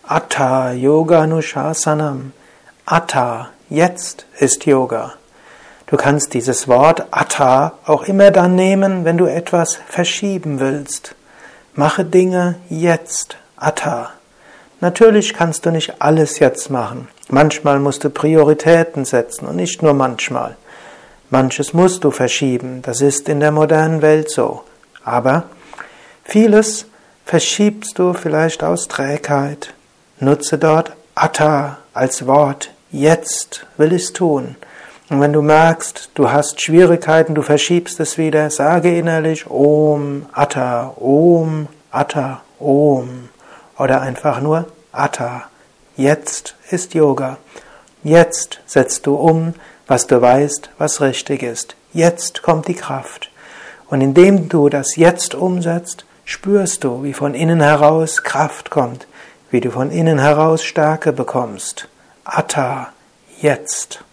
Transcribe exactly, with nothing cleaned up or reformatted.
Atha Yoga Anushasanam. Atha, jetzt ist Yoga. Du kannst dieses Wort Atha auch immer dann nehmen, wenn du etwas verschieben willst. Mache Dinge jetzt. Atha. Natürlich kannst du nicht alles jetzt machen. Manchmal musst du Prioritäten setzen und nicht nur manchmal. Manches musst du verschieben, das ist in der modernen Welt so. Aber vieles verschiebst du vielleicht aus Trägheit. Nutze dort Atha als Wort. Jetzt will ich's tun. Und wenn du merkst, du hast Schwierigkeiten, du verschiebst es wieder, sage innerlich Om, Atha, Om, Atha, Om. Oder einfach nur Atha. Jetzt ist Yoga. Jetzt setzt du um, was du weißt, was richtig ist. Jetzt kommt die Kraft. Und indem du das Jetzt umsetzt, spürst du, wie von innen heraus Kraft kommt, wie du von innen heraus Stärke bekommst. Atha, jetzt.